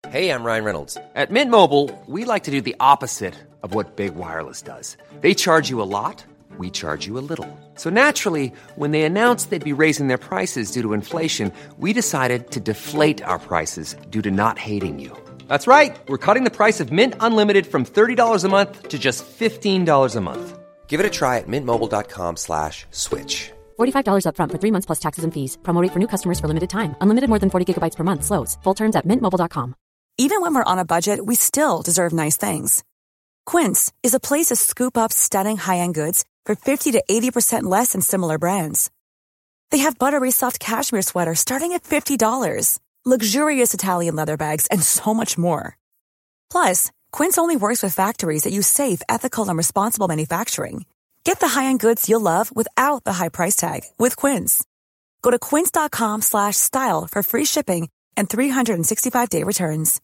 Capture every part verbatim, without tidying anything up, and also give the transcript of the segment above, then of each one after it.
Hey, I'm Ryan Reynolds. At Mint Mobile, we like to do the opposite of what Big Wireless does. They charge you a lot, we charge you a little. So naturally, when they announced they'd be raising their prices due to inflation, we decided to deflate our prices due to not hating you. That's right. We're cutting the price of Mint Unlimited from thirty dollars a month to just fifteen dollars a month. Give it a try at mintmobile.com slash switch. forty-five dollars up front for three months plus taxes and fees. Promo rate for new customers for limited time. Unlimited more than forty gigabytes per month. Slows full terms at mint mobile dot com. Even when we're on a budget, we still deserve nice things. Quince is a place to scoop up stunning high-end goods for fifty to eighty percent less than similar brands. They have buttery soft cashmere sweaters starting at fifty dollars, luxurious Italian leather bags, and so much more. Plus, Quince only works with factories that use safe, ethical, and responsible manufacturing. Get the high-end goods you'll love without the high price tag with Quince. Go to quince.com slash style for free shipping and three sixty-five day returns.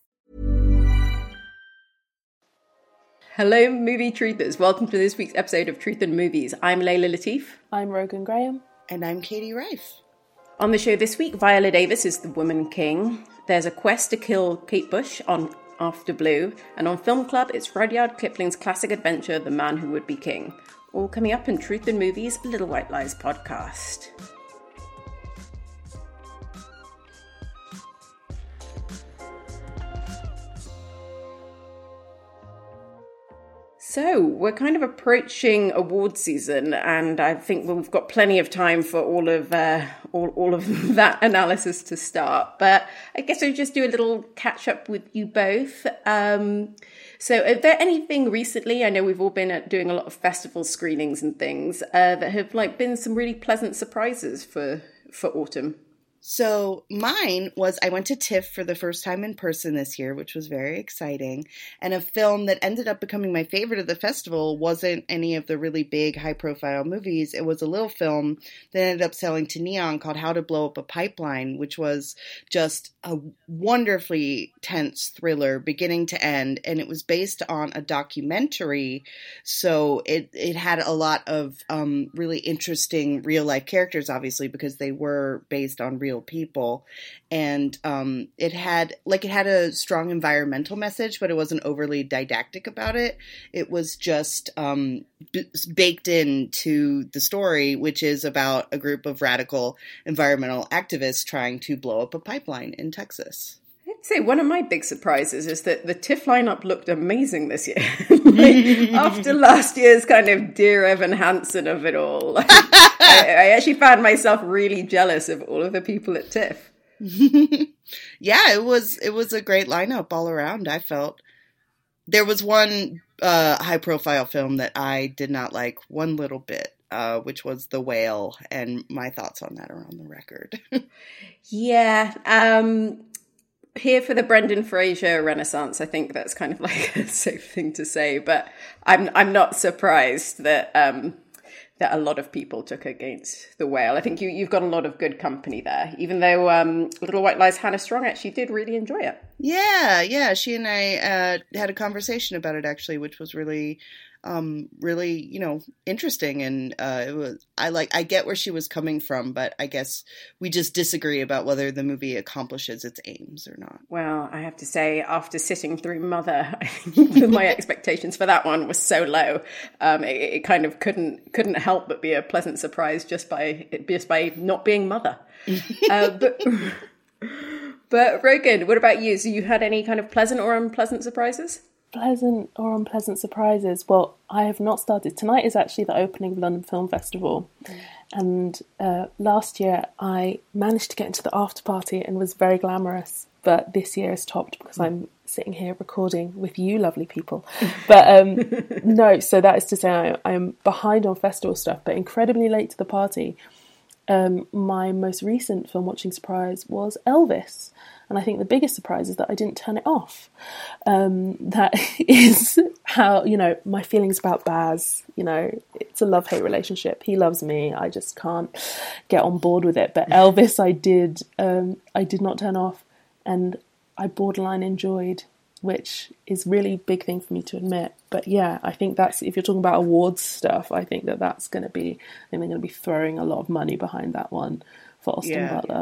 Hello, movie truthers. Welcome to this week's episode of Truth in Movies. I'm Layla Latif. I'm Rogan Graham. And I'm Katie Rife. On the show this week, Viola Davis is the Woman King. There's a quest to kill Kate Bush on After Blue. And on Film Club, it's Rudyard Kipling's classic adventure, The Man Who Would Be King. All coming up in Truth in Movies, a Little White Lies podcast. So, we're kind of approaching award season, and I think we've got plenty of time for all of uh, all, all of that analysis to start. But I guess I'll just do a little catch-up with you both. Um, so, are there anything recently, I know we've all been doing a lot of festival screenings and things, uh, that have like been some really pleasant surprises for, for autumn? So mine was, I went to TIFF for the first time in person this year, which was very exciting. And a film that ended up becoming my favorite of the festival wasn't any of the really big high-profile movies. It was a little film that ended up selling to Neon called How to Blow Up a Pipeline, which was just a wonderfully tense thriller beginning to end. And it was based on a documentary. So it, it had a lot of um, really interesting real-life characters, obviously, because they were based on real people, and um, it had like it had a strong environmental message, but it wasn't overly didactic about it. It was just um, b- baked into the story, which is about a group of radical environmental activists trying to blow up a pipeline in Texas. I'd say one of my big surprises is that the TIFF lineup looked amazing this year. Like, after last year's kind of Dear Evan Hansen of it all, like, I, I actually found myself really jealous of all of the people at TIFF. Yeah, it was it was a great lineup all around, I felt. There was one uh, high-profile film that I did not like one little bit, uh, which was The Whale, and my thoughts on that are on the record. Yeah, um... here for the Brendan Fraser Renaissance, I think that's kind of like a safe thing to say, but I'm I'm not surprised that um, that a lot of people took against The Whale. I think you, you've got a lot of good company there, even though um, Little White Lies Hannah Strong actually did really enjoy it. Yeah, yeah, she and I uh, had a conversation about it, actually, which was really... Um, really, you know, interesting, and uh, it was. I like. I get where she was coming from, but I guess we just disagree about whether the movie accomplishes its aims or not. Well, I have to say, after sitting through Mother, I think my expectations for that one was so low. Um, it, it kind of couldn't couldn't help but be a pleasant surprise just by just by not being Mother. uh, but but Rogan, what about you? So you had any kind of pleasant or unpleasant surprises? Pleasant or unpleasant surprises? Well, I have not started. Tonight is actually the opening of London Film Festival. Mm. And uh, last year I managed to get into the after party and was very glamorous. But this year is topped because I'm sitting here recording with you lovely people. But um, no, so that is to say I, I'm behind on festival stuff, but incredibly late to the party. Um, my most recent film watching surprise was Elvis. And I think the biggest surprise is that I didn't turn it off. Um, that is how, you know, my feelings about Baz, you know, it's a love-hate relationship. He loves me. I just can't get on board with it. But Elvis, I did, um, I did not turn off. And I borderline enjoyed, which is really big thing for me to admit. But yeah, I think that's, if you're talking about awards stuff, I think that that's going to be, I think they're going to be throwing a lot of money behind that one for Austin yeah. Butler.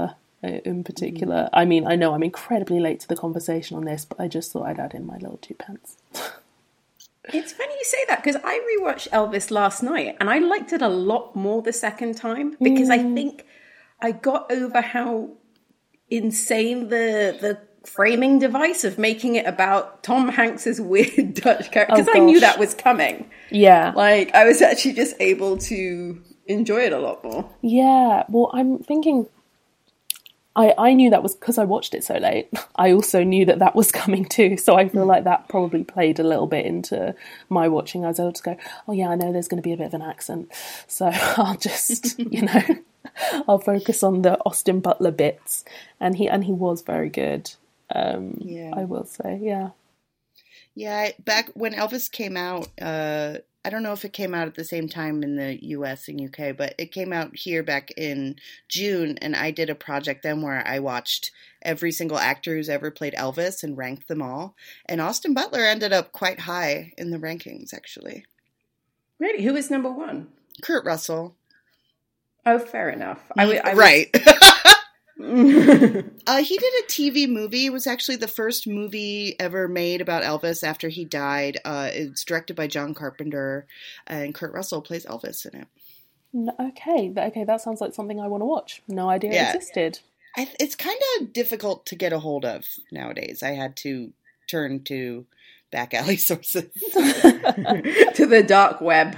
in particular. I mean, I know I'm incredibly late to the conversation on this, but I just thought I'd add in my little two pence. It's funny you say that, because I rewatched Elvis last night and I liked it a lot more the second time, because mm. I think I got over how insane the the framing device of making it about Tom Hanks's weird Dutch character, because oh, I knew that was coming. Yeah. Like, I was actually just able to enjoy it a lot more. Yeah, well, I'm thinking... I, I knew that was because I watched it so late. I also knew that that was coming too. So I feel like that probably played a little bit into my watching. I was able to go, oh yeah, I know there's going to be a bit of an accent. So I'll just, you know, I'll focus on the Austin Butler bits. And he and he was very good. Um, yeah. I will say, yeah. Yeah, back when Elvis came out, uh, I don't know if it came out at the same time in the U S and U K, but it came out here back in June, and I did a project then where I watched every single actor who's ever played Elvis and ranked them all. And Austin Butler ended up quite high in the rankings, actually. Really? Who was number one? Kurt Russell. Oh, fair enough. I, w- I right. uh, he did a T V movie. It was actually the first movie ever made about Elvis after he died. Uh, it's directed by John Carpenter, and Kurt Russell plays Elvis in it. Okay, okay, that sounds like something I want to watch. No idea yeah. it existed. I, it's kind of difficult to get a hold of nowadays. I had to turn to back alley sources. To the dark web.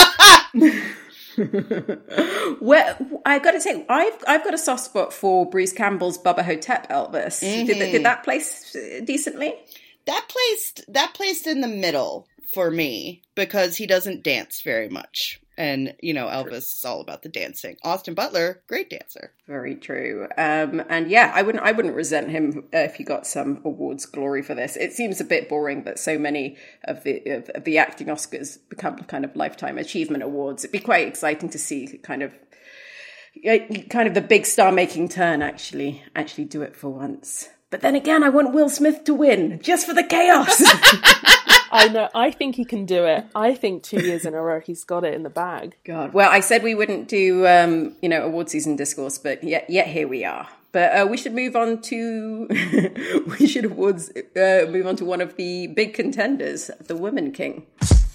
Well, I got to say, I've I've got a soft spot for Bruce Campbell's Bubba Hotep Elvis. Mm-hmm. Did, did that place decently? That placed that placed in the middle for me, because he doesn't dance very much, and you know Elvis is all about the dancing. Austin Butler, great dancer. Very true. Um, and yeah, I wouldn't I wouldn't resent him uh, if he got some awards glory for this. It seems a bit boring that so many of the of, of the acting Oscars become kind of lifetime achievement awards. It'd be quite exciting to see kind of kind of the big star making turn actually actually do it for once. But then again, I want Will Smith to win just for the chaos. I know. I think he can do it. I think two years in a row he's got it in the bag. God. Well, I said we wouldn't do, um, you know, award season discourse, but yet, yet here we are. But uh, we should move on to we should awards uh, move on to one of the big contenders, The Woman King.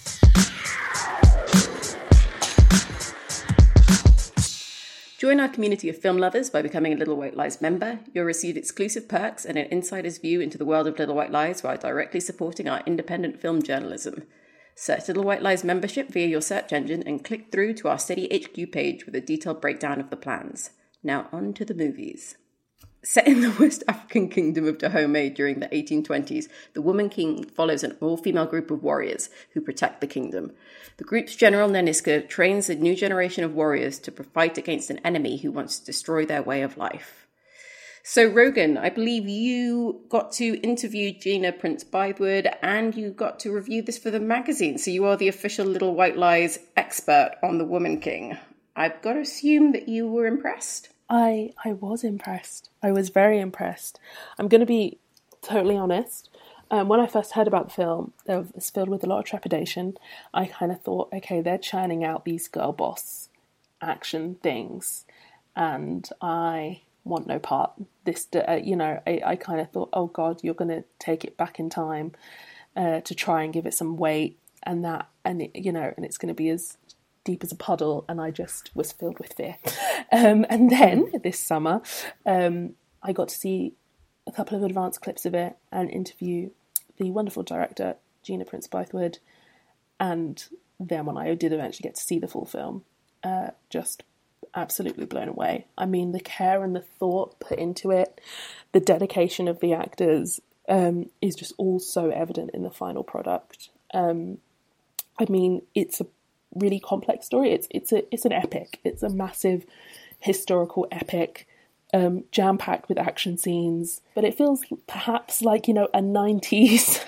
Join our community of film lovers by becoming a Little White Lies member. You'll receive exclusive perks and an insider's view into the world of Little White Lies while directly supporting our independent film journalism. Search Little White Lies membership via your search engine and click through to our Steady H Q page with a detailed breakdown of the plans. Now on to the movies. Set in the West African kingdom of Dahomey during the eighteen twenties, the Woman King follows an all-female group of warriors who protect the kingdom. The group's general, Naniska, trains a new generation of warriors to fight against an enemy who wants to destroy their way of life. So, Rogan, I believe you got to interview Gina Prince-Bythewood and you got to review this for the magazine. So you are the official Little White Lies expert on the Woman King. I've got to assume that you were impressed. I I was impressed. I was very impressed. I'm going to be totally honest. Um, when I first heard about the film, it was filled with a lot of trepidation. I kind of thought, okay, they're churning out these girl boss action things, and I want no part. This, uh, you know, I, I kind of thought, oh God, you're going to take it back in time uh, to try and give it some weight, and that, and it, you know, and it's going to be as deep as a puddle, and I just was filled with fear. Um, and then this summer, um, I got to see a couple of advanced clips of it and interview the wonderful director, Gina Prince-Bythewood, and then when I did eventually get to see the full film, uh, just absolutely blown away. I mean, the care and the thought put into it, the dedication of the actors um, is just all so evident in the final product. Um, I mean, it's a really complex story. It's it's a it's an epic. It's a massive historical epic, um, jam-packed with action scenes. But it feels perhaps like, you know, a nineties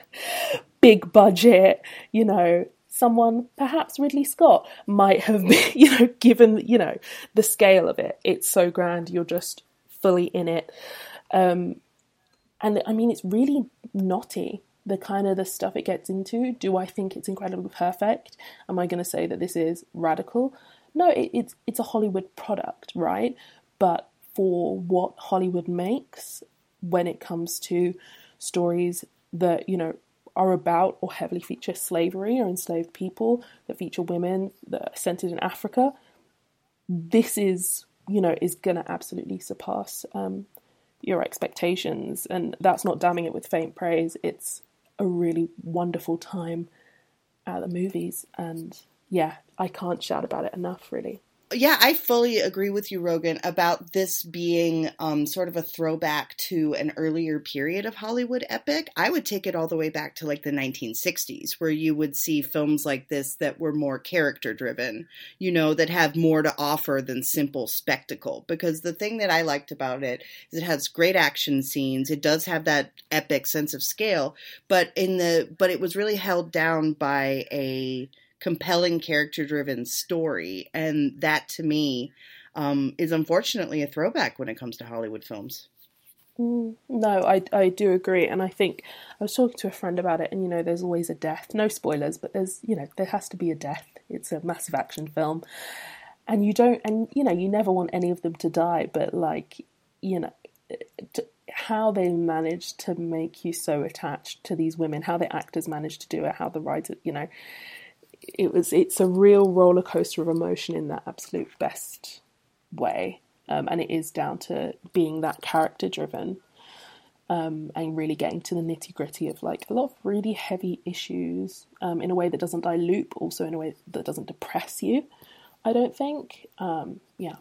big budget, you know, someone, perhaps Ridley Scott, might have been, you know, given, you know, the scale of it. It's so grand. You're just fully in it. Um, and I mean, it's really knotty. The kind of the stuff it gets into. Do I think it's incredibly perfect? Am I going to say that this is radical? No, it, it's it's a Hollywood product, right? But for what Hollywood makes when it comes to stories that, you know, are about or heavily feature slavery or enslaved people, that feature women, that are centered in Africa. This is, you know, is going to absolutely surpass um, your expectations. And that's not damning it with faint praise. It's a really wonderful time at the movies. And yeah, I can't shout about it enough, really. Yeah, I fully agree with you, Rogan, about this being um, sort of a throwback to an earlier period of Hollywood epic. I would take it all the way back to like the nineteen sixties, where you would see films like this that were more character-driven, you know, that have more to offer than simple spectacle. Because the thing that I liked about it is it has great action scenes. It does have that epic sense of scale, but in the but it was really held down by a compelling character-driven story, and that to me um, is unfortunately a throwback when it comes to Hollywood films. Mm, no, I, I do agree, and I think I was talking to a friend about it, and you know, there's always a death. No spoilers, but there's, you know, there has to be a death. It's a massive action film, and you don't, and you know, you never want any of them to die, but like, you know, to, how they managed to make you so attached to these women, how the actors managed to do it, how the writers, you know. It was. It's a real roller coaster of emotion in that absolute best way, um, and it is down to being that character driven, um, and really getting to the nitty gritty of like a lot of really heavy issues, um, in a way that doesn't dilute, but also in a way that doesn't depress you. I don't think. Um, yeah.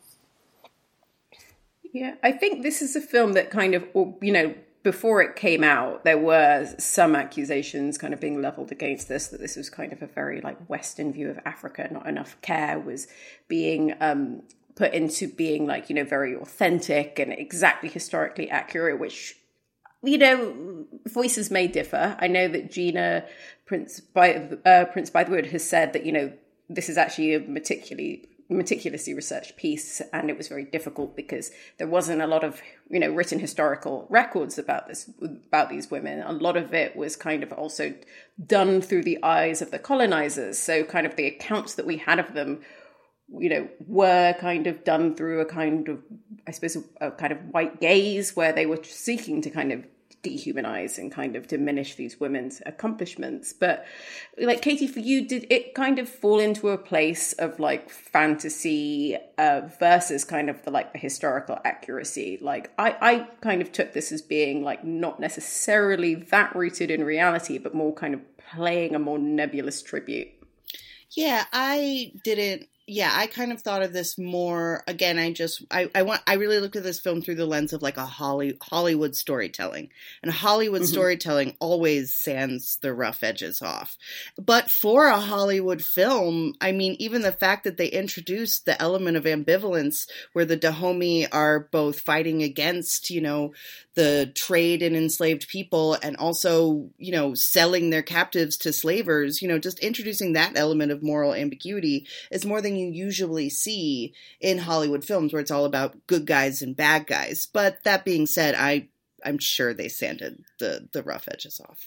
Yeah, I think this is a film that kind of, you know, before it came out, there were some accusations kind of being leveled against this, that this was kind of a very like Western view of Africa. Not enough care was being um, put into being like, you know, very authentic and exactly historically accurate, which, you know, voices may differ. I know that Gina Prince by uh, Prince Bythewood has said that, you know, this is actually a meticulously meticulously researched piece, and it was very difficult because there wasn't a lot of, you know, written historical records about this, about these women. A lot of it was kind of also done through the eyes of the colonizers. So kind of the accounts that we had of them, you know, were kind of done through a kind of, I suppose, a kind of white gaze, where they were seeking to kind of dehumanize and kind of diminish these women's accomplishments. But like, Katie, for you, did it kind of fall into a place of like fantasy uh, versus kind of the like the historical accuracy? Like I, I kind of took this as being like not necessarily that rooted in reality, but more kind of playing a more nebulous tribute. Yeah, I didn't. Yeah, I kind of thought of this more, again, I just, I, I want, I really looked at this film through the lens of like a Holly, Hollywood storytelling. And Hollywood mm-hmm. storytelling always sands the rough edges off. But for a Hollywood film, I mean, even the fact that they introduced the element of ambivalence where the Dahomey are both fighting against, you know, the trade in enslaved people and also, you know, selling their captives to slavers, you know, just introducing that element of moral ambiguity is more than you usually see in Hollywood films, where it's all about good guys and bad guys. But that being said, I, I'm sure they sanded the, the rough edges off.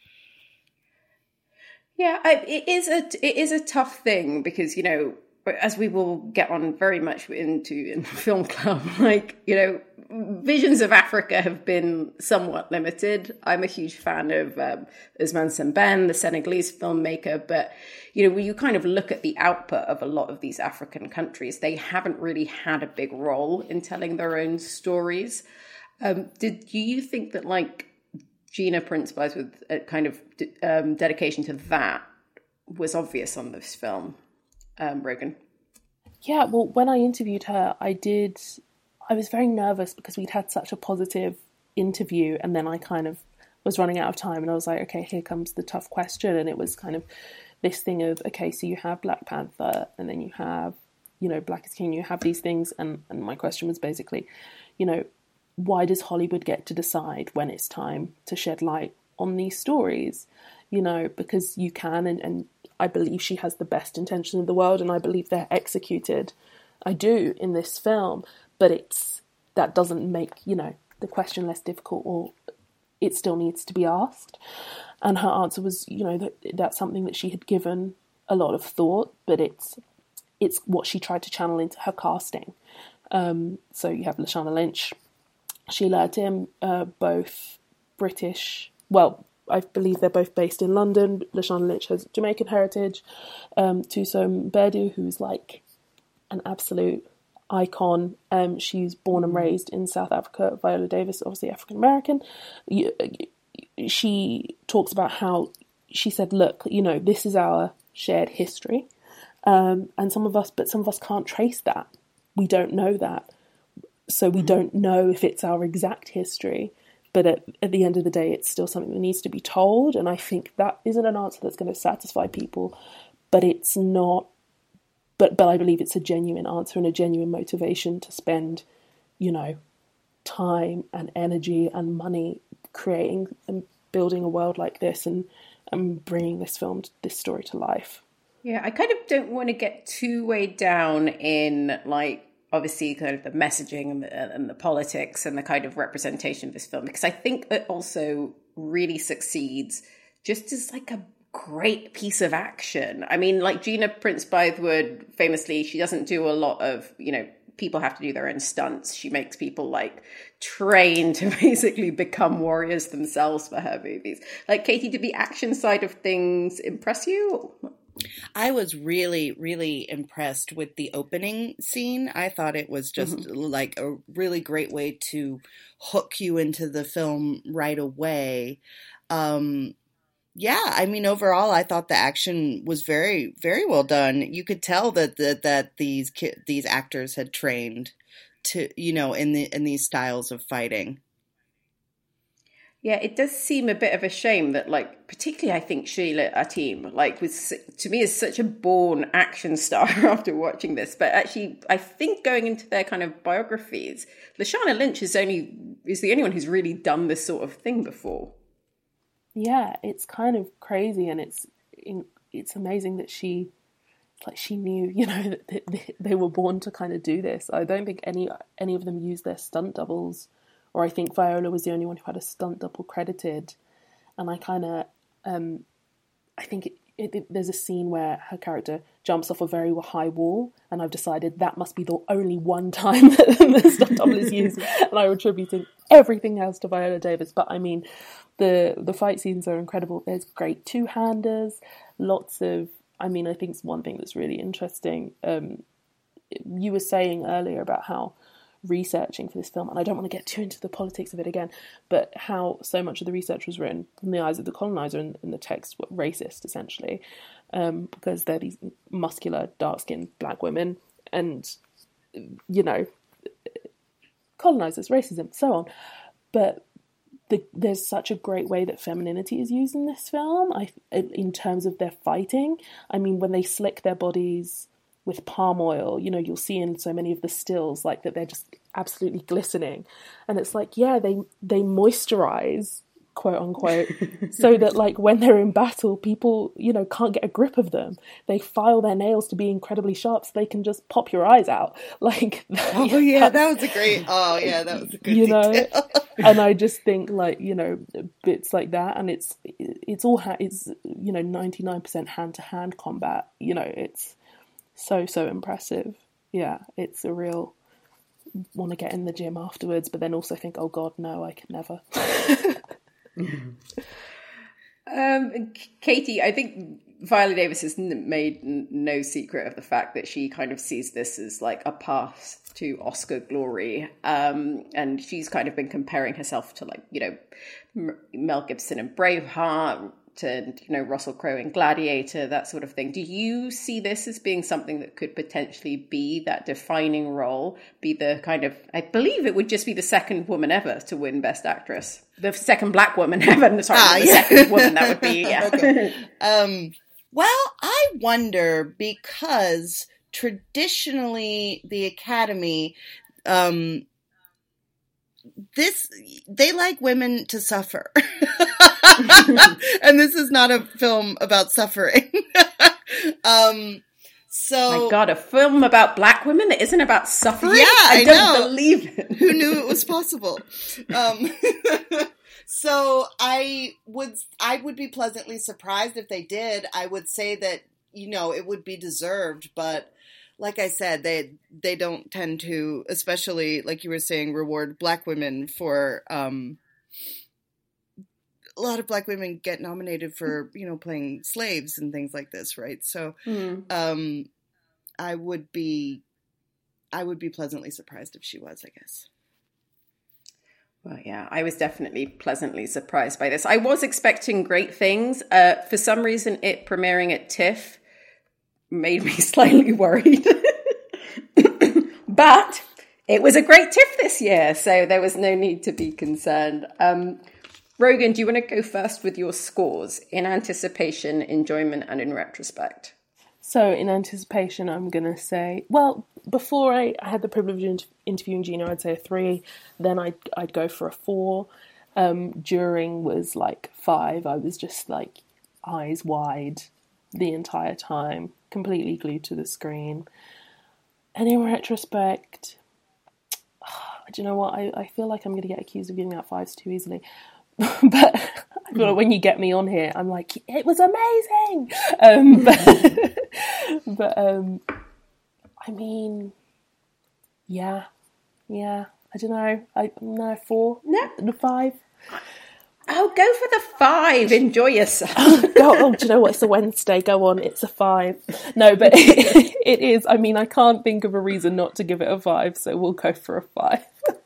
Yeah, I, it is a it is a tough thing because, you know, as we will get on very much into in the film club, like, you know, visions of Africa have been somewhat limited. I'm a huge fan of um, Ousmane Sembène, the Senegalese filmmaker, but, you know, when you kind of look at the output of a lot of these African countries, they haven't really had a big role in telling their own stories. Um, did do you think that, like, Gina Prince Bythewood, a kind of um, dedication to that was obvious on this film, um, Rogan? Yeah, well, when I interviewed her, I did... I was very nervous because we'd had such a positive interview, and then I kind of was running out of time, and I was like, okay, here comes the tough question. And it was kind of this thing of, okay, so you have Black Panther, and then you have, you know, Black is King, you have these things. And, and my question was basically, you know, why does Hollywood get to decide when it's time to shed light on these stories? You know, because you can, and, and I believe she has the best intention in the world, and I believe they're executed. I do in this film. But it's that doesn't make, you know, the question less difficult, or it still needs to be asked. And her answer was, you know, that that's something that she had given a lot of thought, but it's it's what she tried to channel into her casting. Um, so you have Lashana Lynch, Sheila Atim, uh, both British, well, I believe they're both based in London. Lashana Lynch has Jamaican heritage. Um, Tuso Mbedu, who's like an absolute icon. Um, she's born and raised in South Africa. Viola Davis, obviously African American. She talks about how she said, look, you know, this is our shared history. Um, and some of us, but some of us can't trace that. We don't know that. So we don't know if it's our exact history. But at, at the end of the day, it's still something that needs to be told. And I think that isn't an answer that's going to satisfy people. But it's not, but, but I believe it's a genuine answer and a genuine motivation to spend, you know, time and energy and money creating and building a world like this and, and bringing this film, this story to life. Yeah, I kind of don't want to get too weighed down in, like, obviously kind of the messaging and the, and the politics and the kind of representation of this film, because I think it also really succeeds just as like a great piece of action. I mean, like Gina Prince Bythewood, famously, she doesn't do a lot of, you know, people have to do their own stunts. She makes people like train to basically become warriors themselves for her movies. Like, Katie, did the action side of things impress you? I was really, really impressed with the opening scene. I thought it was just mm-hmm. like a really great way to hook you into the film right away. Um, yeah, I mean, overall, I thought the action was very, very well done. You could tell that that, that these ki- these actors had trained to, you know, in the in these styles of fighting. Yeah, it does seem a bit of a shame that, like, particularly I think Sheila Atim, like, was, to me, is such a born action star after watching this. But actually, I think going into their kind of biographies, Lashana Lynch is only is the only one who's really done this sort of thing before. Yeah, it's kind of crazy, and it's it's amazing that she, like, she knew, you know, that they were born to kind of do this. I don't think any any of them used their stunt doubles. Or I think Viola was the only one who had a stunt double credited. And I kind of, um, I think it, it, it, there's a scene where her character jumps off a very high wall. And I've decided that must be the only one time that the stunt double is used. And I'm attributing everything else to Viola Davis. But I mean, the, the fight scenes are incredible. There's great two-handers, lots of, I mean, I think it's one thing that's really interesting. Um, you were saying earlier about how researching for this film, and I don't want to get too into the politics of it again, but how so much of the research was written from the eyes of the colonizer, and, and the text were racist, essentially, um, because they're these muscular, dark-skinned black women, and, you know, colonizers, racism, so on. But the, there's such a great way that femininity is used in this film, I, in terms of their fighting. I mean, when they slick their bodies with palm oil, you know, you'll see in so many of the stills, like, that they're just absolutely glistening. And it's like, yeah, they they moisturize, quote unquote, so that, like, when they're in battle, people, you know, can't get a grip of them. They file their nails to be incredibly sharp so they can just pop your eyes out. Like, oh yeah, that was a great, oh yeah, that was a good you detail. know, and I just think, like, you know, bits like that, and it's, it's all, ha- it's, you know, ninety-nine percent hand-to-hand combat, you know, it's so, so impressive. Yeah, it's a real want to get in the gym afterwards, but then also think, oh God, no, I could never. um, Katie, I think Viola Davis has made no secret of the fact that she kind of sees this as like a path to Oscar glory. Um, and she's kind of been comparing herself to, like, you know, Mel Gibson in Braveheart, to, you know, Russell Crowe in Gladiator, that sort of thing. Do you see this as being something that could potentially be that defining role, be the kind of, I believe it would just be the second woman ever to win Best Actress. The second black woman ever. Sorry, ah, the yeah. second woman, that would be, yeah. Okay. Um, well, I wonder, because traditionally the Academy, um, this, they like women to suffer. And this is not a film about suffering. um, so, my God, a film about black women that isn't about suffering? Yeah, I, I don't know. believe it. Who knew it was possible? Um, so I would, I would be pleasantly surprised if they did. I would say that, you know, it would be deserved, but like I said, they they don't tend to, especially like you were saying, reward Black women for. Um, a lot of Black women get nominated for, you know, playing slaves and things like this, right? So, mm. um, I would be, I would be pleasantly surprised if she was, I guess. Well, yeah, I was definitely pleasantly surprised by this. I was expecting great things. Uh, for some reason, it premiering at TIFF made me slightly worried. But it was a great TIFF this year, so there was no need to be concerned. Um, Rogan, do you want to go first with your scores in anticipation, enjoyment, and in retrospect? So in anticipation, I'm going to say, well, before I, I had the privilege of interviewing Gina, I'd say a three. Then I'd, I'd go for a four. Um, during was like five. I was just like eyes wide the entire time, completely glued to the screen. And in retrospect, do you know what? I, I feel like I'm going to get accused of giving out fives too easily. But I feel like when you get me on here, I'm like, it was amazing. Um, but, but um, I mean, yeah, yeah. I don't know. I no four, no, the five. Oh, go for the five. Enjoy yourself. oh, go, oh, do you know what? It's a Wednesday. Go on. It's a five. No, but it, it is. I mean, I can't think of a reason not to give it a five, so we'll go for a five.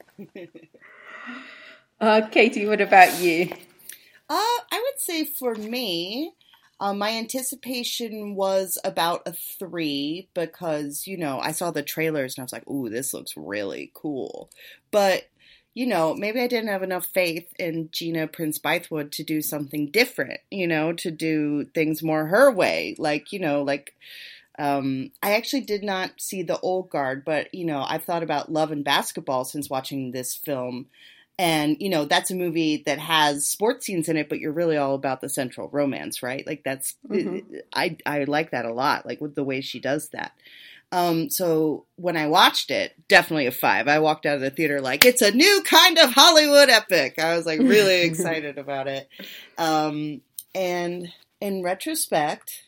uh, Katie, what about you? Uh, I would say for me, uh, my anticipation was about a three because, you know, I saw the trailers and I was like, ooh, this looks really cool. But you know, maybe I didn't have enough faith in Gina Prince Bythewood to do something different, you know, to do things more her way. Like, you know, like, um, I actually did not see The Old Guard, but, you know, I've thought about Love and Basketball since watching this film. And, you know, that's a movie that has sports scenes in it, but you're really all about the central romance, right? Like, that's, mm-hmm. I, I like that a lot, like with the way she does that. Um, so when I watched it, definitely a five. I walked out of the theater like, it's a new kind of Hollywood epic. I was like really excited about it. Um, and in retrospect,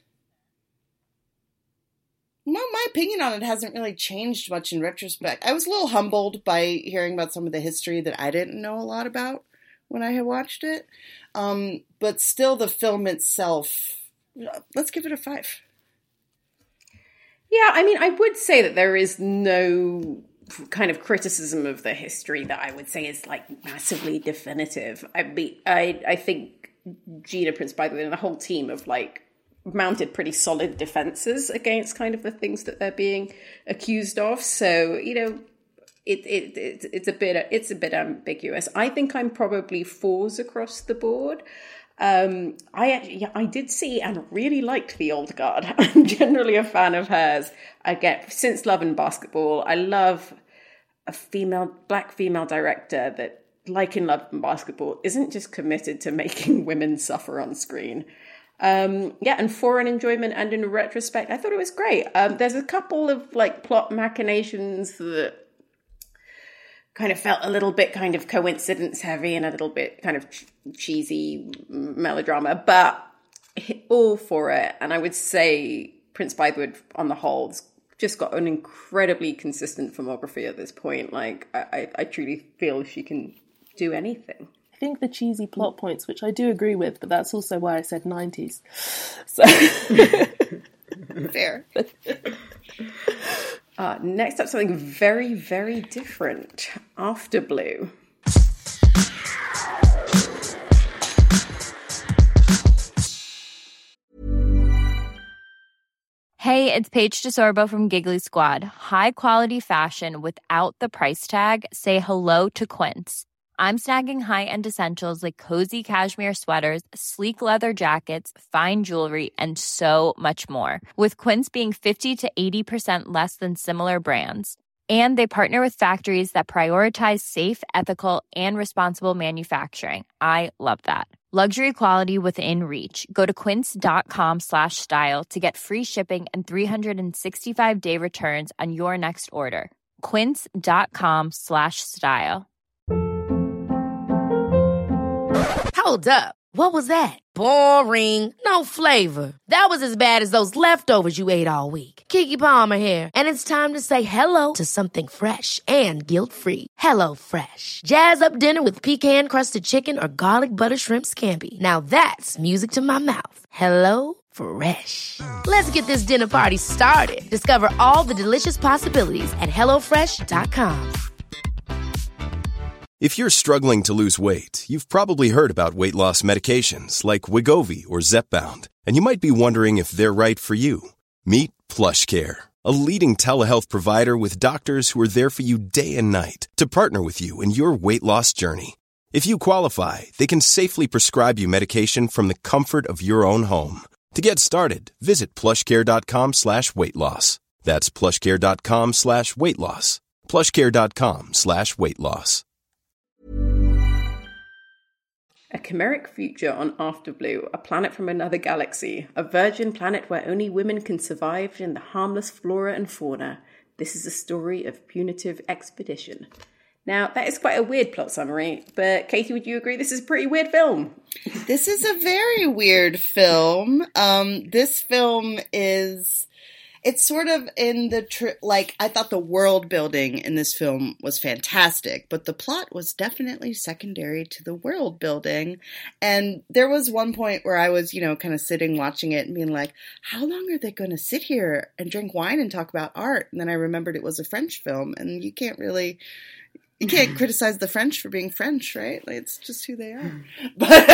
my, my opinion on it hasn't really changed much in retrospect. I was a little humbled by hearing about some of the history that I didn't know a lot about when I had watched it. Um, but still the film itself, let's give it a five. Yeah, I mean, I would say that there is no kind of criticism of the history that I would say is like massively definitive. I be, I I think Gina Prince Bythewood and the whole team have like mounted pretty solid defenses against kind of the things that they're being accused of. So, you know, it it, it it's a bit it's a bit ambiguous. I think I'm probably fours across the board. Um, I actually, yeah, I did see and really liked The Old Guard. I'm generally a fan of hers. Again, since Love and Basketball, I love a female, black female director that, like in Love and Basketball, isn't just committed to making women suffer on screen. Um, yeah, and for an enjoyment and in retrospect, I thought it was great. Um, there's a couple of like plot machinations that kind of felt a little bit kind of coincidence heavy and a little bit kind of ch- cheesy melodrama, but all for it. And I would say Prince Bythewood on the whole has just got an incredibly consistent filmography at this point. Like I, I, I truly feel she can do anything. I think the cheesy plot points, which I do agree with, but that's also why I said nineties. So fair. Uh, next up, something very, very different. After Blue. Hey, it's Paige DeSorbo from Giggly Squad. High quality fashion without the price tag. Say hello to Quince. I'm snagging high-end essentials like cozy cashmere sweaters, sleek leather jackets, fine jewelry, and so much more. With Quince being fifty to eighty percent less than similar brands. And they partner with factories that prioritize safe, ethical, and responsible manufacturing. I love that. Luxury quality within reach. Go to quince.com slash style to get free shipping and three sixty-five day returns on your next order. Quince.com slash style. Hold up. What was that? Boring. No flavor. That was as bad as those leftovers you ate all week. Keke Palmer here, and it's time to say hello to something fresh and guilt-free. Hello Fresh. Jazz up dinner with pecan-crusted chicken or garlic butter shrimp scampi. Now that's music to my mouth. Hello Fresh. Let's get this dinner party started. Discover all the delicious possibilities at hello fresh dot com. If you're struggling to lose weight, you've probably heard about weight loss medications like Wegovy or Zepbound, and you might be wondering if they're right for you. Meet PlushCare, a leading telehealth provider with doctors who are there for you day and night to partner with you in your weight loss journey. If you qualify, they can safely prescribe you medication from the comfort of your own home. To get started, visit plushcare.com slash weight loss. That's plushcare.com slash weight loss. plushcare.com slash weight loss. A chimeric future on Afterblue, a planet from another galaxy, a virgin planet where only women can survive in the harmless flora and fauna. This is a story of punitive expedition. Now, that is quite a weird plot summary, but Katie, would you agree this is a pretty weird film? This is a very weird film. Um, this film is... It's sort of in the, tr- like, I thought the world building in this film was fantastic, but the plot was definitely secondary to the world building. And there was one point where I was, you know, kind of sitting watching it and being like, how long are they going to sit here and drink wine and talk about art? And then I remembered it was a French film, and you can't really... You can't criticize the French for being French, right? Like, it's just who they are. But,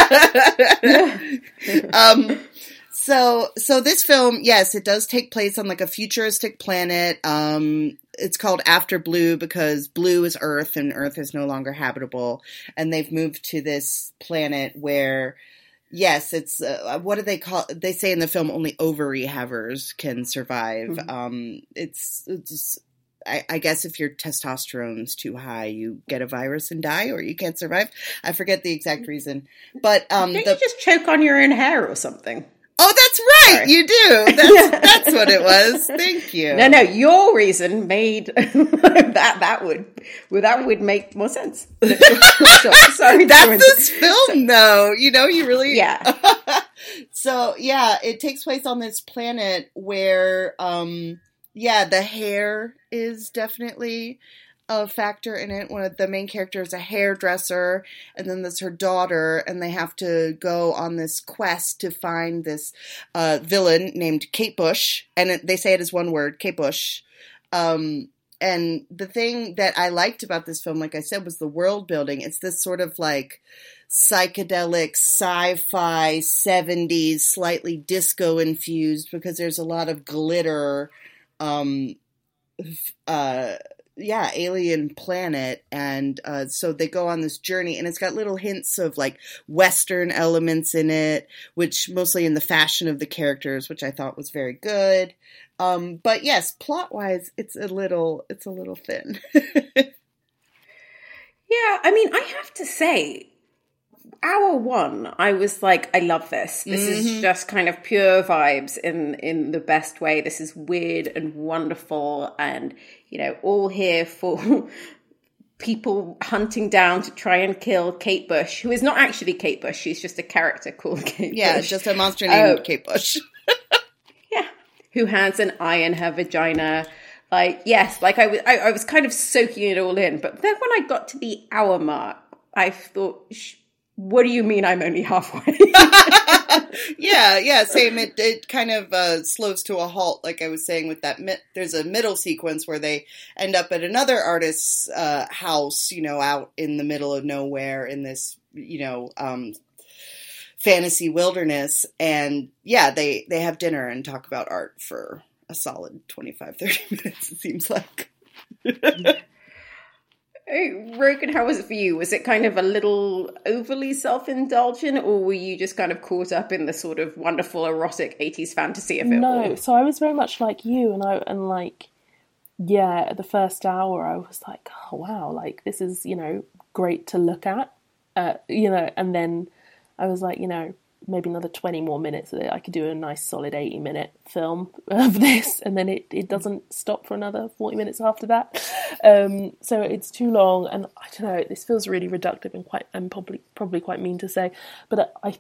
um, so, so this film, yes, it does take place on like a futuristic planet. Um, it's called Afterblue because blue is Earth and Earth is no longer habitable. And they've moved to this planet where, yes, it's, uh, what do they call, they say in the film only ovary havers can survive. Mm-hmm. Um, it's, it's, I, I guess if your testosterone's too high, you get a virus and die, or you can't survive. I forget the exact reason, but um, Don't the, you just choke on your own hair or something? Oh, that's right, Sorry. You do. That's that's what it was. Thank you. No, no, your reason made that that would well, that would make more sense. Sorry, that's this film, though. You know, you really yeah. So yeah, it takes place on this planet where. Um, Yeah, the hair is definitely a factor in it. One of the main characters is a hairdresser, and then there's her daughter, and they have to go on this quest to find this uh, villain named Kate Bush, and it, they say it as one word, Kate Bush. Um, and the thing that I liked about this film, like I said, was the world building. It's this sort of like psychedelic sci-fi seventies, slightly disco infused, because there's a lot of glitter. Um, uh, yeah, alien planet. And, uh, so they go on this journey, and it's got little hints of like Western elements in it, which mostly in the fashion of the characters, which I thought was very good. Um, but yes, plot wise, it's a little, it's a little thin. Yeah. I mean, I have to say, hour one, I was like, I love this. This mm-hmm. is just kind of pure vibes in, in the best way. This is weird and wonderful and, you know, all here for people hunting down to try and kill Kate Bush, who is not actually Kate Bush. She's just a character called Kate yeah, Bush. Yeah, just a monster named uh, Kate Bush. Yeah. Who has an eye in her vagina. Like, yes, like I was, I, I was kind of soaking it all in. But then when I got to the hour mark, I thought... Sh- What do you mean I'm only halfway? yeah, yeah, same. It, it kind of uh, slows to a halt, like I was saying with that. Mi- there's a middle sequence where they end up at another artist's uh, house, you know, out in the middle of nowhere in this, you know, um, fantasy wilderness. And yeah, they, they have dinner and talk about art for a solid twenty-five, thirty minutes, it seems like. Hey, Rogan, how was it for you? Was it kind of a little overly self-indulgent, or were you just kind of caught up in the sort of wonderful erotic eighties fantasy of it no, all? No, so I was very much like you, and I and like, yeah, at the first hour I was like, oh wow, like this is, you know, great to look at, uh, you know, and then I was like, you know, maybe another twenty more minutes of it, I could do a nice solid eighty minute film of this, and then it, it doesn't stop for another forty minutes after that. Um, so it's too long, and I don't know, this feels really reductive and quite and probably probably quite mean to say, but I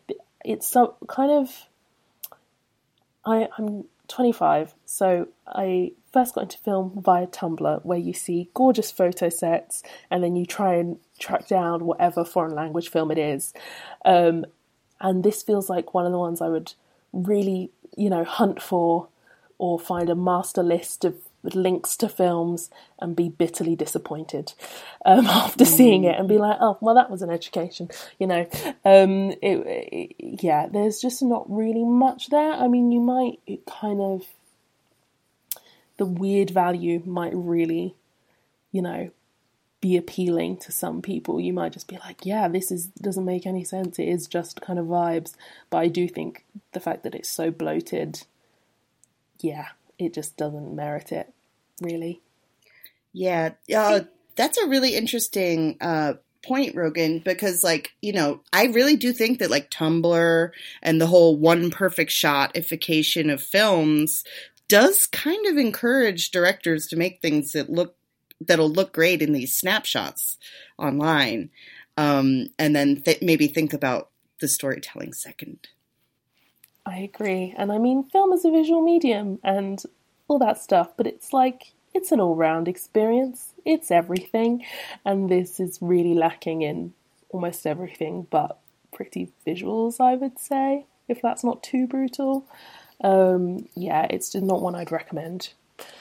it's so kind of, I, I'm twenty-five, so I first got into film via Tumblr, where you see gorgeous photo sets and then you try and track down whatever foreign language film it is. Um, and this feels like one of the ones I would really, you know, hunt for, or find a master list of links to films and be bitterly disappointed um, after seeing it and be like, oh, well, that was an education, you know. Um, it, it, yeah, there's just not really much there. I mean, you might it kind of, the weird value might really, you know, be appealing to some people. You might just be like, yeah, this is doesn't make any sense. It is just kind of vibes. But I do think the fact that it's so bloated, yeah, it just doesn't merit it, really. Yeah, uh, that's a really interesting uh, point, Rogan, because, like, you know, I really do think that, like, Tumblr and the whole one perfect shot-ification of films does kind of encourage directors to make things that look that'll look great in these snapshots online, um, and then th- maybe think about the storytelling second. I agree. And I mean, film is a visual medium and all that stuff, but it's like, it's an all-round experience. It's everything. And this is really lacking in almost everything but pretty visuals, I would say, if that's not too brutal. Um, yeah, it's just not one I'd recommend.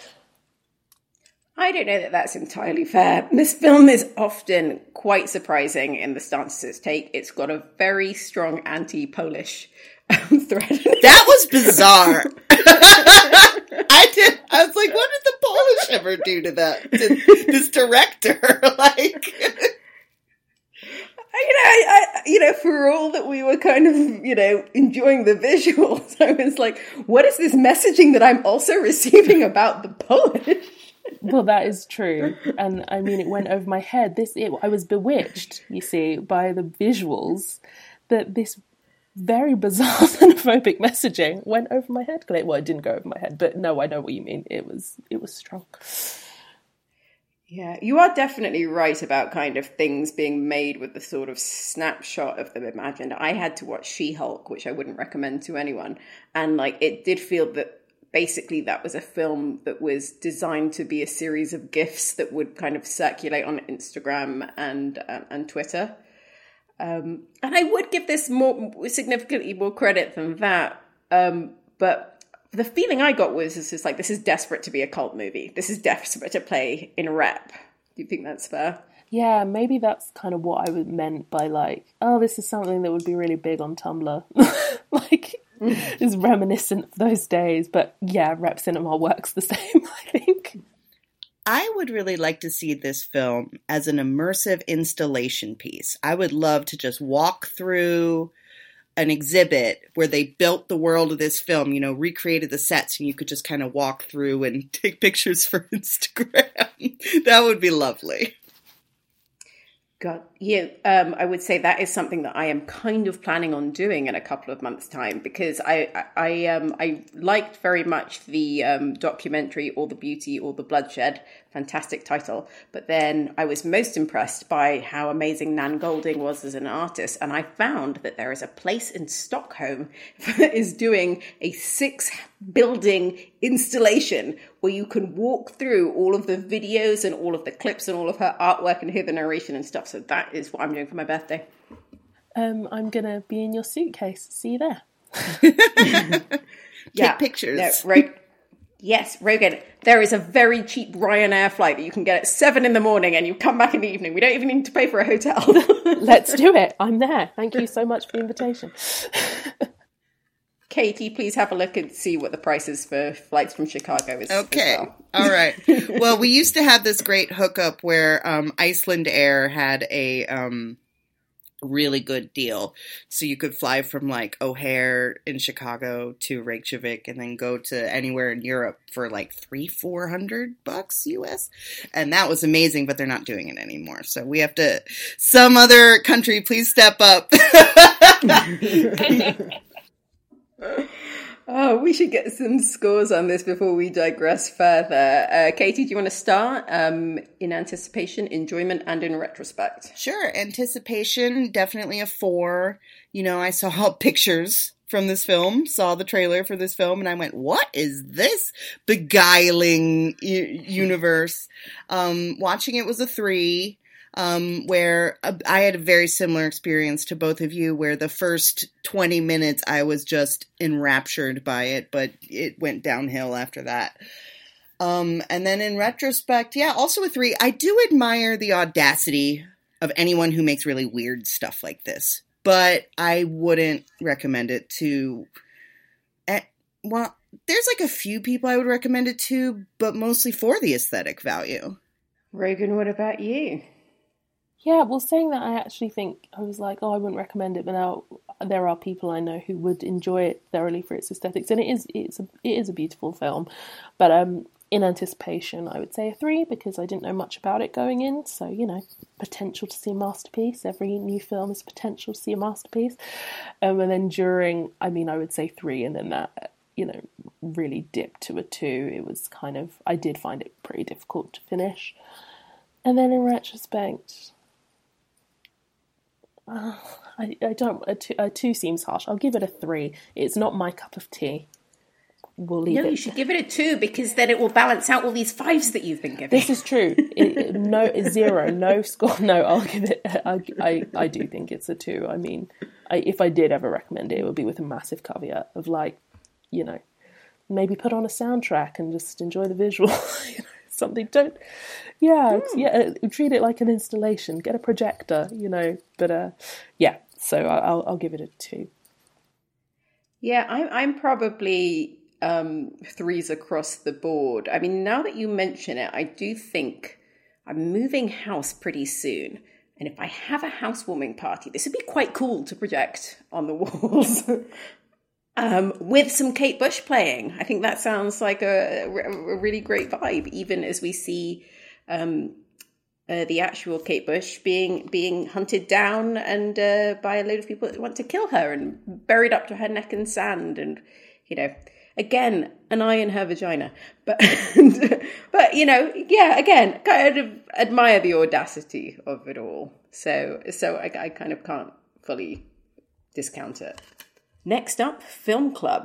I don't know that that's entirely fair. This film is often quite surprising in the stances it's take. It's got a very strong anti-Polish um, thread. That was bizarre. I did. I was like, what did the Polish ever do to that? To this director, like. You know, I, I, you know, for all that we were kind of, you know, enjoying the visuals, I was like, what is this messaging that I'm also receiving about the Polish? Well, that is true. And I mean, it went over my head. This, it, I was bewitched, you see, by the visuals, that this very bizarre xenophobic messaging went over my head. Well, it didn't go over my head, but no, I know what you mean. It was, it was strong. Yeah, you are definitely right about kind of things being made with the sort of snapshot of them imagined. I had to watch She-Hulk, which I wouldn't recommend to anyone. And like, it did feel that basically that was a film that was designed to be a series of GIFs that would kind of circulate on Instagram and uh, and Twitter. Um, and I would give this more significantly more credit than that. Um, but the feeling I got was it's just like, this is desperate to be a cult movie. This is desperate to play in rep. Do you think that's fair? Yeah, maybe that's kind of what I meant by like, oh, this is something that would be really big on Tumblr. Like, it's reminiscent of those days. But yeah, rep cinema works the same, I think. I would really like to see this film as an immersive installation piece. I would love to just walk through an exhibit where they built the world of this film, you know, recreated the sets, and you could just kind of walk through and take pictures for Instagram. That would be lovely. God, yeah, um, I would say that is something that I am kind of planning on doing in a couple of months' time, because I I, I um I liked very much the um, documentary All the Beauty, All the Bloodshed, fantastic title. But then I was most impressed by how amazing Nan Golding was as an artist, and I found that there is a place in Stockholm that is doing a six-building installation where you can walk through all of the videos and all of the clips and all of her artwork and hear the narration and stuff. So that is what I'm doing for my birthday. Um, I'm going to be in your suitcase. See you there. Take yeah, pictures. No, right. Yes, Rogan, there is a very cheap Ryanair flight that you can get at seven in the morning and you come back in the evening. We don't even need to pay for a hotel. Let's do it. I'm there. Thank you so much for the invitation. Katie, please have a look and see what the prices for flights from Chicago is. Okay. Well. All right. Well, we used to have this great hookup where um, Iceland Air had a um, really good deal. So you could fly from like O'Hare in Chicago to Reykjavik and then go to anywhere in Europe for like three, four hundred bucks U S. And that was amazing, but they're not doing it anymore. So we have to, some other country, please step up. Oh, we should get some scores on this before we digress further. Uh, Katie, do you want to start? Um, in anticipation, enjoyment, and in retrospect? Sure. Anticipation, definitely a four. You know, I saw pictures from this film, saw the trailer for this film, and I went, what is this beguiling u- universe? Um, watching it was a three. Um, where uh, I had a very similar experience to both of you, where the first twenty minutes I was just enraptured by it, but it went downhill after that. Um, and then in retrospect, yeah, also a three. I do admire the audacity of anyone who makes really weird stuff like this, but I wouldn't recommend it to, uh, well, there's like a few people I would recommend it to, but mostly for the aesthetic value. Reagan, what about you? Yeah, well, saying that, I actually think, I was like, oh, I wouldn't recommend it, but now there are people I know who would enjoy it thoroughly for its aesthetics, and it is it's a, it is a beautiful film. But um, in anticipation, I would say a three, because I didn't know much about it going in, so, you know, potential to see a masterpiece. Every new film is potential to see a masterpiece. Um, and then during, I mean, I would say three, and then that, you know, really dipped to a two. It was kind of, I did find it pretty difficult to finish. And then in retrospect... Uh, I, I don't. A two, a two seems harsh. I'll give it a three. It's not my cup of tea. We'll leave no, it. No, you should give it a two, because then it will balance out all these fives that you've been giving. This is true. It, it, no, zero, no score. No, I'll give it. I, I, I do think it's a two. I mean, I, if I did ever recommend it, it would be with a massive caveat of, like, you know, maybe put on a soundtrack and just enjoy the visual. You know, something. Don't. Yeah, mm. yeah. Treat it like an installation. Get a projector, you know. But uh, yeah. So I'll I'll give it a two. Yeah, I'm I'm probably um, threes across the board. I mean, now that you mention it, I do think I'm moving house pretty soon, and if I have a housewarming party, this would be quite cool to project on the walls. Um, with some Kate Bush playing. I think that sounds like a, a really great vibe, even as we see um, uh, the actual Kate Bush being being hunted down and uh, by a load of people that want to kill her and buried up to her neck in sand. And, you know, again, an eye in her vagina. But, but you know, yeah, again, kind of admire the audacity of it all. So, so I, I kind of can't fully discount it. Next up, Film Club.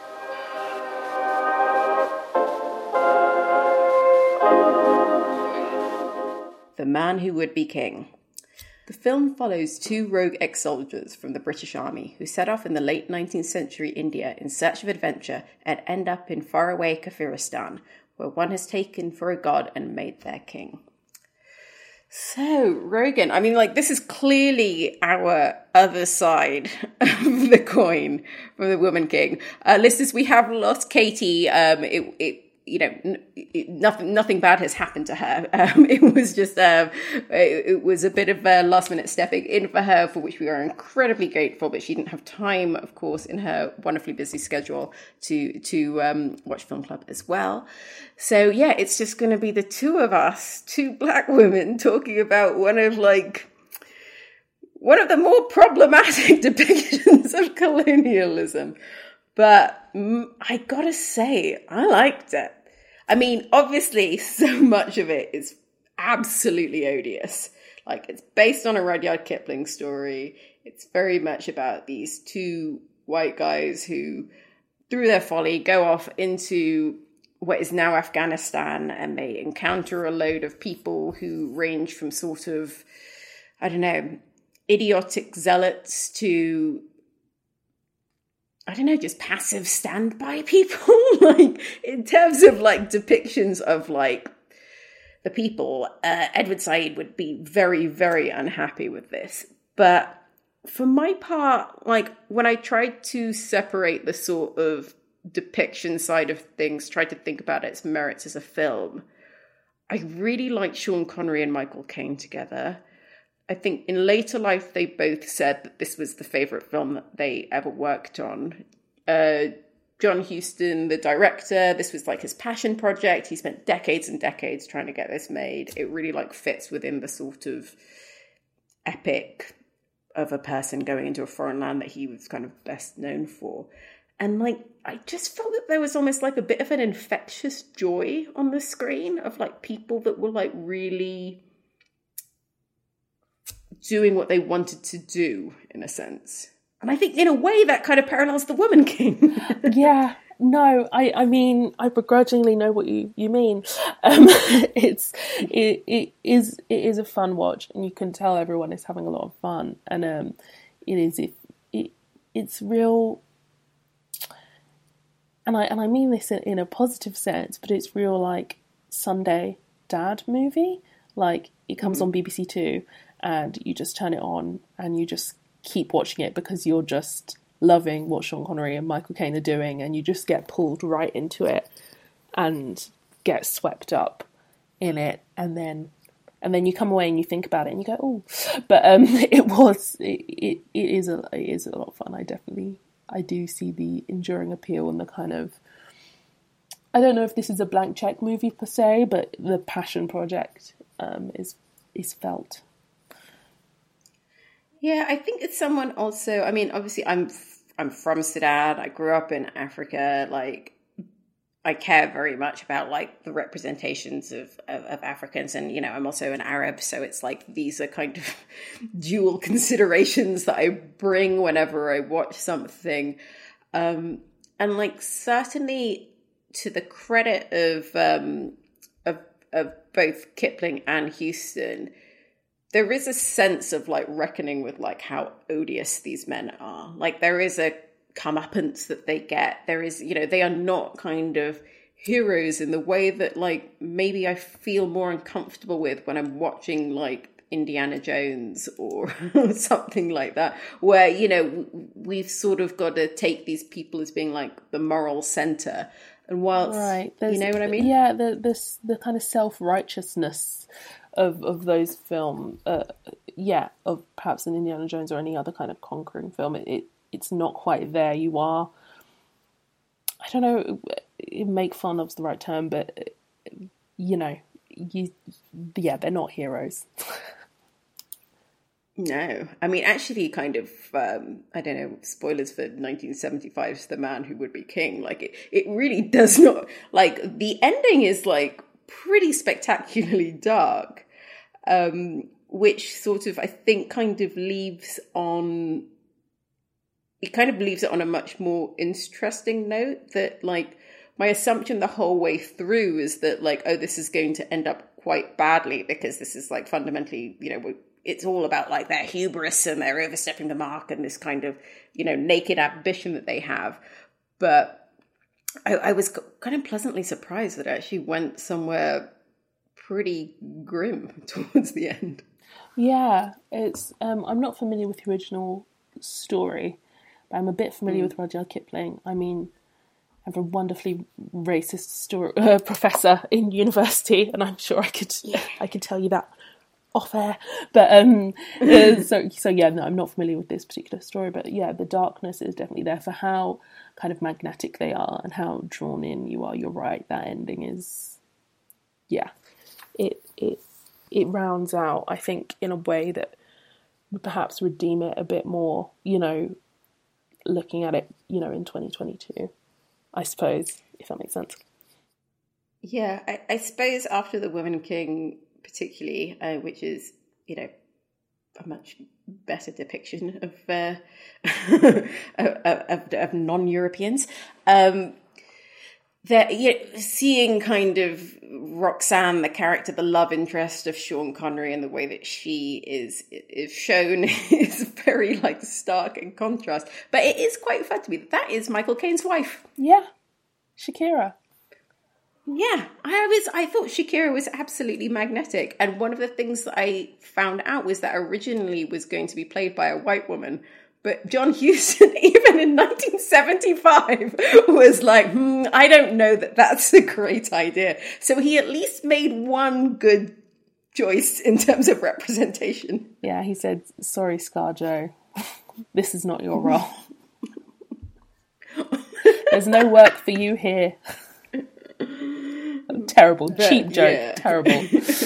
The Man Who Would Be King. The film follows two rogue ex-soldiers from the British Army who set off in the late nineteenth century India in search of adventure and end up in faraway Kafiristan, where one has taken for a god and made their king. So, Rogan, I mean, like, this is clearly our other side of the coin from the Woman King. Uh, listeners, we have lost Katie. Um, it, it, you know, n- it, nothing, nothing bad has happened to her. Um, it was just, um, it, it was a bit of a last minute stepping in for her, for which we are incredibly grateful, but she didn't have time, of course, in her wonderfully busy schedule to, to, um, watch Film Club as well. So yeah, it's just going to be the two of us, two black women, talking about one of, like, one of the more problematic depictions of colonialism. But mm, I gotta say, I liked it. I mean, obviously, so much of it is absolutely odious. Like, it's based on a Rudyard Kipling story. It's very much about these two white guys who, through their folly, go off into what is now Afghanistan, and they encounter a load of people who range from sort of, I don't know, idiotic zealots to, I don't know, just passive standby people. Like, in terms of, like, depictions of, like, the people, uh, Edward Said would be very, very unhappy with this. But for my part, like, when I tried to separate the sort of depiction side of things, tried to think about its merits as a film, I really liked Sean Connery and Michael Caine together. I think in later life, they both said that this was the favourite film that they ever worked on. Uh, John Huston, the director, this was like his passion project. He spent decades and decades trying to get this made. It really like fits within the sort of epic of a person going into a foreign land that he was kind of best known for. And like, I just felt that there was almost like a bit of an infectious joy on the screen of like people that were like really doing what they wanted to do in a sense. And I think in a way that kind of parallels The Woman King. Yeah, no, I, I mean, I begrudgingly know what you, you mean. Um, it's, it, it is, it is a fun watch, and you can tell everyone is having a lot of fun. And um, it is, it, it, it's real, and I, and I mean this in, in a positive sense, but it's real like Sunday dad movie. Like, it comes mm-hmm. on B B C Two, and you just turn it on, and you just keep watching it because you're just loving what Sean Connery and Michael Caine are doing, and you just get pulled right into it and get swept up in it, and then and then you come away and you think about it and you go, oh, but um, it was it, it it is a it is a lot of fun. I definitely I do see the enduring appeal and the kind of, I don't know if this is a blank check movie per se, but the passion project um, is is felt. Yeah, I think it's someone also, I mean, obviously I'm I'm from Sudan. I grew up in Africa. Like, I care very much about like the representations of, of, of Africans. And, you know, I'm also an Arab. So it's like, these are kind of dual considerations that I bring whenever I watch something. Um, and like, certainly to the credit of, um, of, of both Kipling and Huston, there is a sense of like reckoning with like how odious these men are. Like, there is a comeuppance that they get. There is, you know, they are not kind of heroes in the way that like maybe I feel more uncomfortable with when I'm watching like Indiana Jones or something like that, where, you know, we've sort of got to take these people as being like the moral center. And whilst, right. you know what I mean? Yeah, the this the kind of self-righteousness of of those films, uh, yeah, of perhaps an Indiana Jones or any other kind of conquering film, it, it it's not quite there. You are, I don't know, make fun of's the right term, but you know, you, yeah, they're not heroes. No, I mean, actually, kind of, um, I don't know, spoilers for nineteen seventy-five's The Man Who Would Be King. Like, it, it really does not, like, the ending is, like, pretty spectacularly dark, um, which sort of, I think, kind of leaves on, it kind of leaves it on a much more interesting note that, like, my assumption the whole way through is that, like, oh, this is going to end up quite badly because this is, like, fundamentally, you know, it's all about like their hubris and they're overstepping the mark and this kind of, you know, naked ambition that they have. But I, I was kind of pleasantly surprised that it actually went somewhere pretty grim towards the end. Yeah, it's. Um, I'm not familiar with the original story, but I'm a bit familiar mm. with Rudyard Kipling. I mean, I have a wonderfully racist story, uh, professor in university, and I'm sure I could yeah. I could tell you that off air, but um, uh, so so yeah, no, I'm not familiar with this particular story, but yeah, the darkness is definitely there for how kind of magnetic they are and how drawn in you are. You're right, that ending is, yeah, it it it rounds out, I think, in a way that would perhaps redeem it a bit more, you know, looking at it, you know, in twenty twenty-two, I suppose, if that makes sense. Yeah, I, I suppose after The Woman King, particularly, uh, which is, you know, a much better depiction of uh, of, of, of non-Europeans. Um, that, you know, seeing kind of Roxanne, the character, the love interest of Sean Connery, and the way that she is is shown is very like stark in contrast. But it is quite fun to me. That is Michael Caine's wife. Yeah, Shakira. Yeah, I was. I thought Shakira was absolutely magnetic, and one of the things that I found out was that originally was going to be played by a white woman, but John Huston, even in nineteen seventy-five, was like, hmm, I don't know that that's a great idea. So he at least made one good choice in terms of representation. Yeah, he said, "Sorry, ScarJo, this is not your role. There's no work for you here." Terrible, but, cheap joke, yeah. Terrible.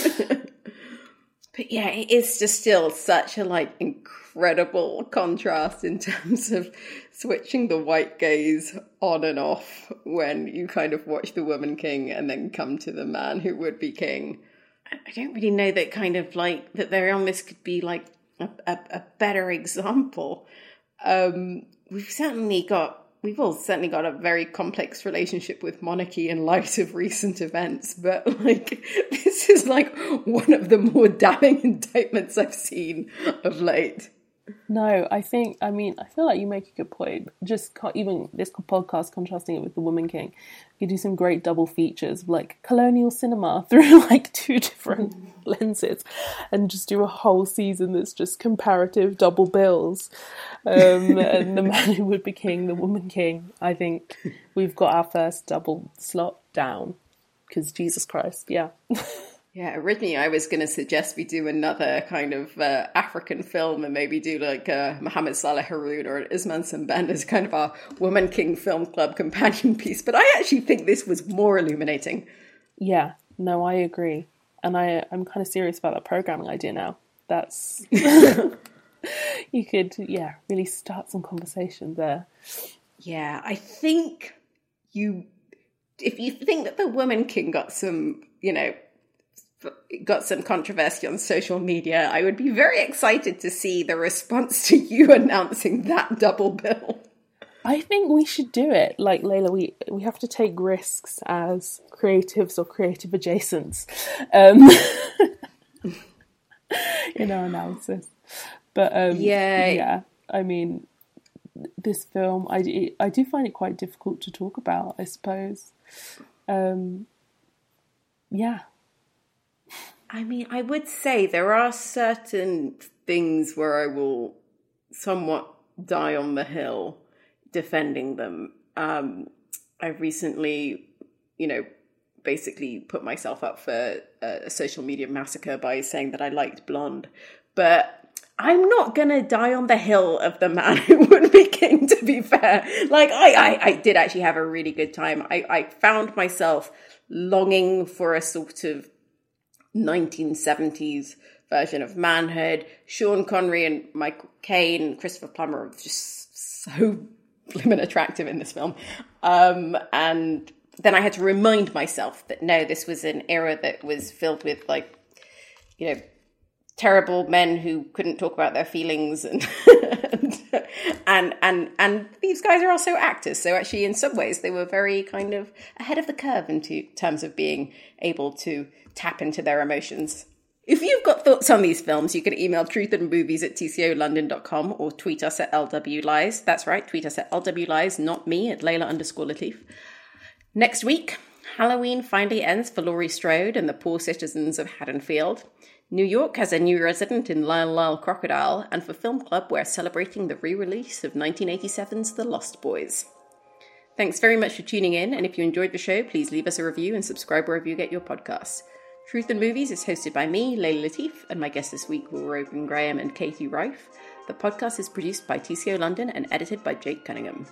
But yeah, it is just still such a like incredible contrast in terms of switching the white gaze on and off when you kind of watch The Woman King and then come to the man who would be king. I don't really know that kind of like, that there on this could be like a, a, a better example. Um, we've certainly got, we've all certainly got a very complex relationship with monarchy in light of recent events, but like, this is like one of the more damning indictments I've seen of late. No, I think, I mean, I feel like you make a good point. Just co- even this podcast, contrasting it with The Woman King, you do some great double features of like colonial cinema through like two different lenses, and just do a whole season that's just comparative double bills. Um, and The Man Who Would Be King, The Woman King. I think we've got our first double slot down, because Jesus Christ, yeah. Yeah, originally I was going to suggest we do another kind of uh, African film and maybe do like a Mohammed Saleh Haroun or an Isman Sembène as kind of our Woman King Film Club companion piece. But I actually think this was more illuminating. Yeah, no, I agree. And I, I'm kind of serious about that programming idea now. That's... you could, yeah, really start some conversation there. Yeah, I think you... If you think that The Woman King got some, you know... got some controversy on social media, I would be very excited to see the response to you announcing that double bill. I think we should do it. Like, Layla, we, we have to take risks as creatives or creative adjacents um, in our analysis. But um, yeah. yeah, I mean, this film, I, I do find it quite difficult to talk about, I suppose. Um, yeah. I mean, I would say there are certain things where I will somewhat die on the hill defending them. Um, I recently, you know, basically put myself up for a social media massacre by saying that I liked Blonde. But I'm not going to die on the hill of The Man Who Would Be King, to be fair. Like, I, I, I did actually have a really good time. I, I found myself longing for a sort of nineteen seventies version of manhood. Sean Connery and Michael Caine, Christopher Plummer are just so blimmin' attractive in this film. Um, and then I had to remind myself that no, this was an era that was filled with, like, you know, terrible men who couldn't talk about their feelings, and and, and and and these guys are also actors. So actually, in some ways, they were very kind of ahead of the curve in terms of being able to tap into their emotions. If you've got thoughts on these films, you can email truthandmovies at t c o london dot com or tweet us at L W Lies. That's right, tweet us at L W Lies, not me, at Layla underscore Latif. Next week, Halloween finally ends for Laurie Strode and the poor citizens of Haddonfield. New York has a new resident in Lyle Lyle Crocodile, and for Film Club, we're celebrating the re-release of nineteen eighty-seven's The Lost Boys. Thanks very much for tuning in, and if you enjoyed the show, please leave us a review and subscribe wherever you get your podcasts. Truth and Movies is hosted by me, Layla Latif, and my guests this week were Robin Graham and Katie Rife. The podcast is produced by T C O London and edited by Jake Cunningham.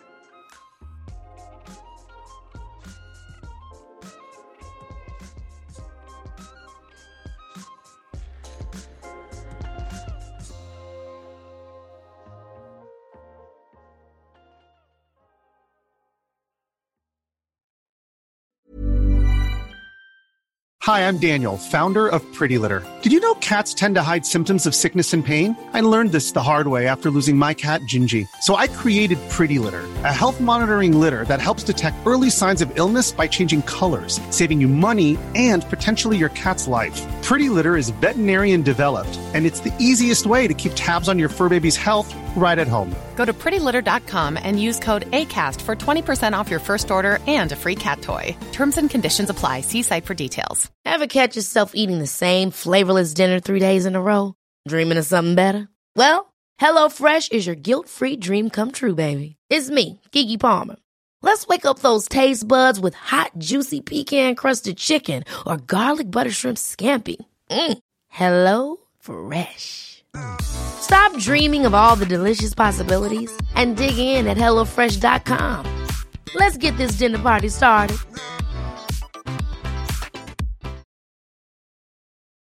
Hi, I'm Daniel, founder of Pretty Litter. Did you know cats tend to hide symptoms of sickness and pain? I learned this the hard way after losing my cat, Gingy. So I created Pretty Litter, a health monitoring litter that helps detect early signs of illness by changing colors, saving you money and potentially your cat's life. Pretty Litter is veterinarian developed, and it's the easiest way to keep tabs on your fur baby's health right at home. Go to pretty litter dot com and use code ACAST for twenty percent off your first order and a free cat toy. Terms and conditions apply. See site for details. Ever catch yourself eating the same flavorless dinner three days in a row? Dreaming of something better? Well, HelloFresh is your guilt-free dream come true, baby. It's me, Keke Palmer. Let's wake up those taste buds with hot, juicy pecan-crusted chicken or garlic butter shrimp scampi. Mm. Hello Fresh. Stop dreaming of all the delicious possibilities and dig in at hello fresh dot com. Let's get this dinner party started.